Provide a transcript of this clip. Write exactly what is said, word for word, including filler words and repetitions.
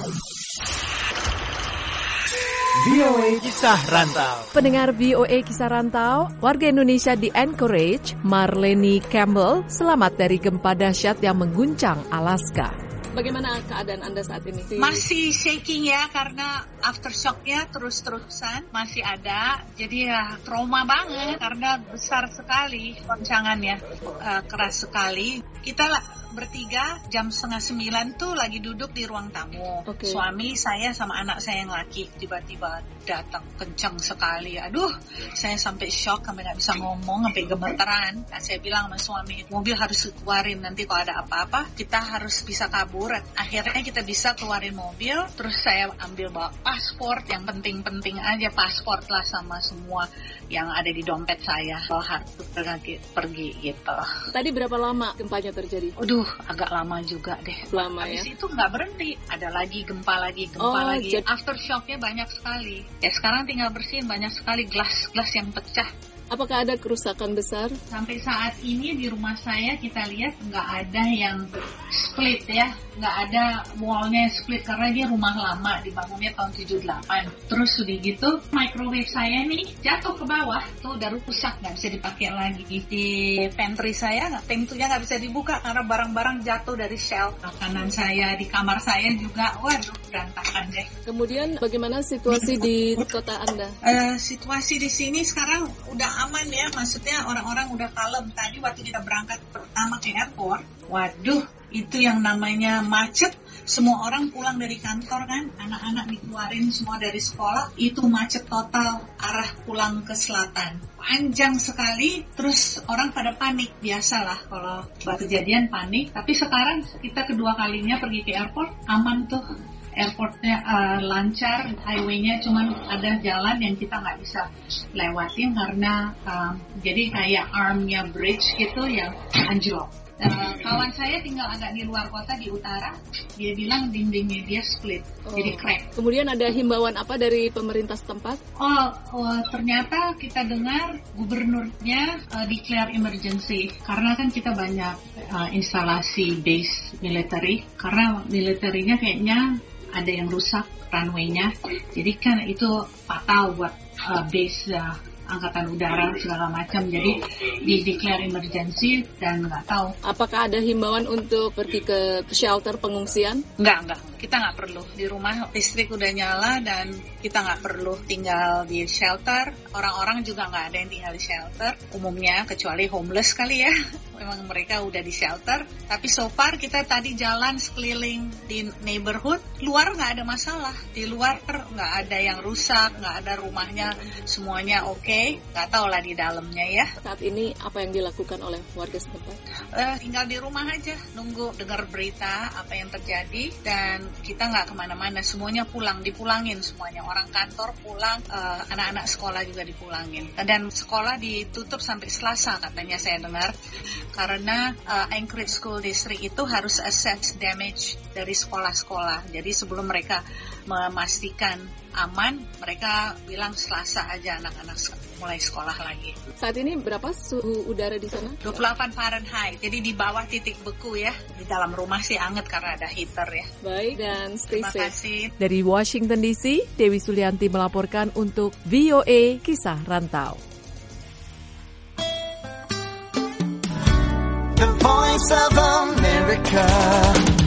V O A Kisah Rantau. Pendengar V O A Kisah Rantau, warga Indonesia di Anchorage, Marlene Campbell, selamat dari gempa dahsyat yang mengguncang Alaska. Bagaimana keadaan Anda saat ini? Masih shaking ya, karena aftershocknya terus-terusan masih ada. Jadi ya trauma banget karena besar sekali goncangannya, uh, keras sekali. Kita lah bertiga jam setengah sembilan tuh lagi duduk di ruang tamu. Okay. Suami saya sama anak saya yang laki tiba-tiba datang kencang sekali. Aduh, saya sampai shock, sampai nggak bisa ngomong, sampai gemeteran. Nah, saya bilang sama suami, mobil harus keluarin, nanti kalau ada apa-apa kita harus bisa kabur. Akhirnya kita bisa keluarin mobil. Terus saya ambil bawa paspor, yang penting-penting aja paspor lah sama semua yang ada di dompet saya. Kalau harus pergi, pergi gitu. Tadi berapa lama gempanya terjadi? Aduh, agak lama juga deh. Lama Habis ya? Habis itu nggak berhenti. Ada lagi gempa lagi, gempa oh, lagi. Jadi... Aftershocknya banyak sekali. Ya sekarang tinggal bersihin, banyak sekali gelas-gelas yang pecah. Apakah ada kerusakan besar? Sampai saat ini di rumah saya kita lihat nggak ada yang split ya. Nggak ada wallnya split karena dia rumah lama, dibangunnya tahun tujuh puluh delapan. Terus sudah gitu, microwave saya nih jatuh ke bawah. Tuh udah rusak, nggak bisa dipakai lagi. Di pantry saya, pintunya nggak bisa dibuka karena barang-barang jatuh dari shelf. Makanan saya di kamar saya juga, waduh berantakan deh. Kemudian bagaimana situasi di kota Anda? Uh, situasi di sini sekarang udah aman ya, maksudnya orang-orang udah kalem. Tadi waktu kita berangkat pertama ke airport, waduh, itu yang namanya macet. Semua orang pulang dari kantor kan, anak-anak dikeluarin semua dari sekolah, itu macet total arah pulang ke selatan. Panjang sekali, terus orang pada panik, biasalah kalau kejadian panik. Tapi sekarang kita kedua kalinya pergi ke airport, aman tuh. Airportnya uh, lancar, highway-nya cuman ada jalan yang kita nggak bisa lewatin karena um, jadi kayak armnya bridge gitu yang anjlok. Uh, kawan saya tinggal agak di luar kota di utara, dia bilang dindingnya dia split, oh. jadi crack. Kemudian ada himbauan apa dari pemerintah setempat? Oh, oh ternyata kita dengar gubernurnya uh, declare emergency karena kan kita banyak uh, instalasi base military, karena militarinya kayaknya ada yang rusak runway-nya, jadi kan itu fatal buat uh, base uh, angkatan udara segala macam, jadi di declare emergency dan nggak tahu. Apakah ada himbauan untuk pergi ke shelter pengungsian? Nggak, nggak. Kita nggak perlu. Di rumah listrik udah nyala dan kita nggak perlu tinggal di shelter. Orang-orang juga nggak ada yang tinggal di shelter umumnya, kecuali homeless kali ya. Memang mereka udah di shelter. Tapi so far kita tadi jalan sekeliling di neighborhood, luar nggak ada masalah. Di luar nggak ada yang rusak, nggak ada rumahnya semuanya oke. Okay. Nggak tahu lah di dalamnya ya. Saat ini apa yang dilakukan oleh warga setempat? Uh, tinggal di rumah aja, nunggu dengar berita apa yang terjadi, dan kita nggak kemana-mana, semuanya pulang, dipulangin semuanya. Orang kantor pulang, uh, anak-anak sekolah juga dipulangin. Dan sekolah ditutup sampai Selasa katanya saya dengar, karena uh, Anchorage School District itu harus assess damage dari sekolah-sekolah. Jadi sebelum mereka memastikan aman, mereka bilang Selasa aja anak-anak mulai sekolah lagi. Saat ini berapa suhu udara di sana? dua puluh delapan Fahrenheit, jadi di bawah titik beku ya. Di dalam rumah sih anget karena ada heater ya. Baik, dan stay Terima safe. kasih. Dari Washington D C, Dewi Sulianti melaporkan untuk V O A Kisah Rantau. The Voice of America.